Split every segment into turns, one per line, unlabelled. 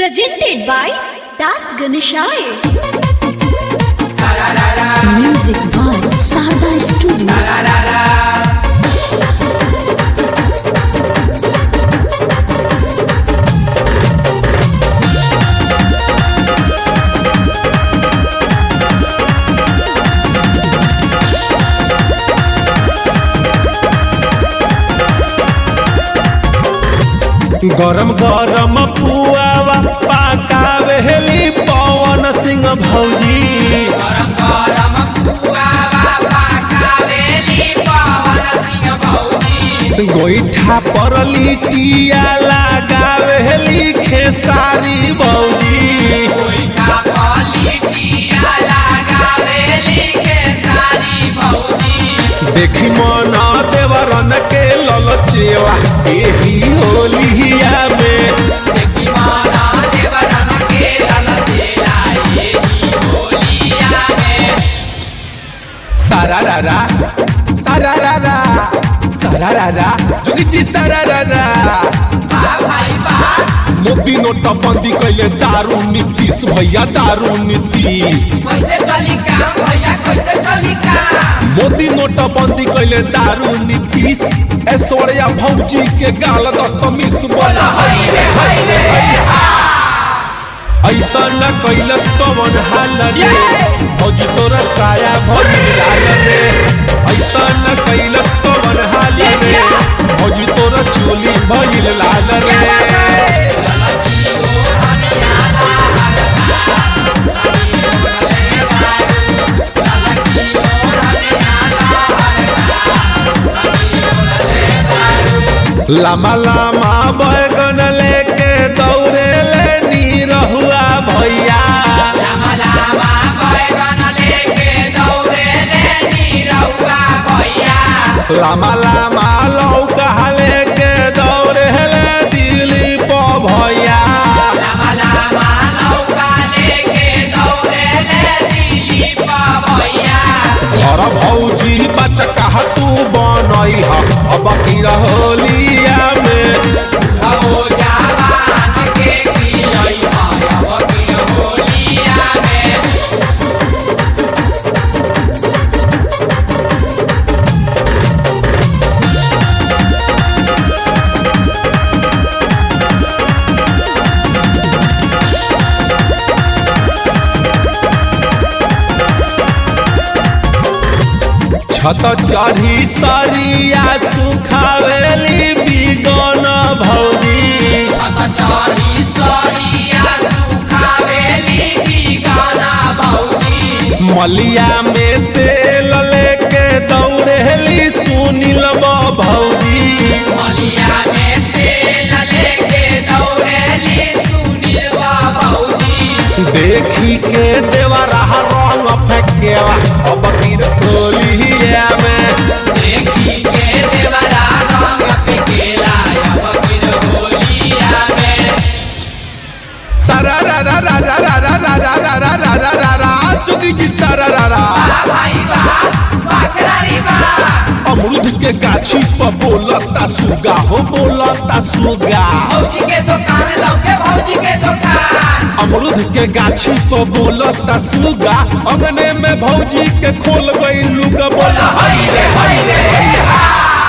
Presented by Das Ganeshaya. Music by Sarda Studio.
गरम गरम पुआवा पाकावेली पवन सिंह भौजी।
गरम गरम पुआवा पाकावेली पवन सिंह भौजी।
गोईठा पर लिटिया लगावेली खेसारी भौजी।
गोईठा पर लिटिया लगावेली खेसारी भौजी।
देखी मन देवरन के ललचेवा एही होलिया में।
देखी मन देवरन के ललचेला एही होलिया में।
सारा रारा सारा रारा सारा रारा जोगी सारा रारा।
भाई बा
मोदी नोटबंदी कैले दारू नीतीश भैया दारू नीतीश।
कैसे चली काम भैया कैसे चली काम।
मोदी नोटबंदी कैले दारू नीतीश। ऐश्वर्या भौजी के गाल दशमीस बोला ऐसा न कैलस कवन हाल रे भौजी तोरा साया भौजी लाल रे। ऐसा न कैलस कवन हाल रे भौजी तोरा चोली भइल लाल रे। लामा लामा बैगन लेके दौड़े ले नीरहुआ भैया।
लामा लामा बैगन लेके दौड़े ले नीरहुआ भैया।
लामा लामा लौका लेके दौड़े ले दिलीप भैया।
लामा लामा लौका लेके दौड़े ले दिलीप भैया।
घर भौजी बचका तू बनई ह अब की होलिया में।
हो जवान के खिलई अब की होलिया में।
छत चढ़ी सरिया सुखावेली बिगन भौजी।
छत चढ़ी सरिया सुखावेली बिगन भौजी।
मलिया में तेल लेके दौड़ेली सुनील भौजी।
मलिया में तेल लेके दौड़ेली सुनील भौजी।
देखी के देवरा रंग फेंकेवा अब की होलिया में।
देखी के देवरा रंग फेंकेला अब की होलिया में।
सारा रा रा रा रा रा रा रा रा रा रा रा रा रा रा चुकी जी सारा रा रा।
भाई बा बाखरारी बा
अमरूद के गाछी पर बोलता सुगा हो बोलता सुगा।
भौजी के दुकान लौके भौजी के दुकान।
अमरूद के गाछी पर बोलता सुगा। अंगने में भौजी के खोल गई लुगा बोला
हाय रे हाय रे हा।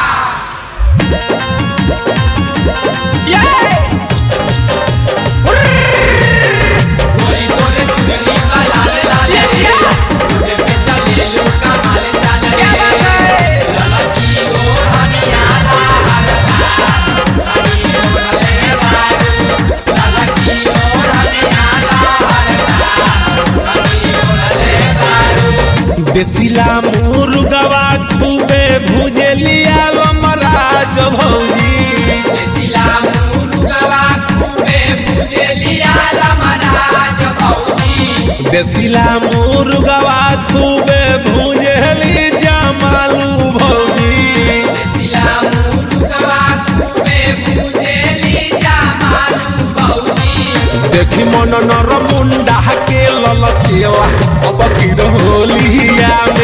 गोरी तोरे चुगली का लाल लाल रे। उड़े पे चले लुका माल चाल रे। ललकी ओ हनिया ला हरदा। हनी उड़ले बारू। ललकी ओ हनिया ला हरदा। हनी उड़ले बारू।
देसिला मुर्गवा खूबे भुजलिया लमराज भौजी।
देसिला मुर्गवा खूबे भुजलिया लमराज भौजी।
देसिला मुर्गवा खूबे भुजली जमालू भौजी।
देसिला मुर्गवा खूबे भुजली जमालू भौजी।
देखी मन नर मुंडा के ललचेवा अब की होलिया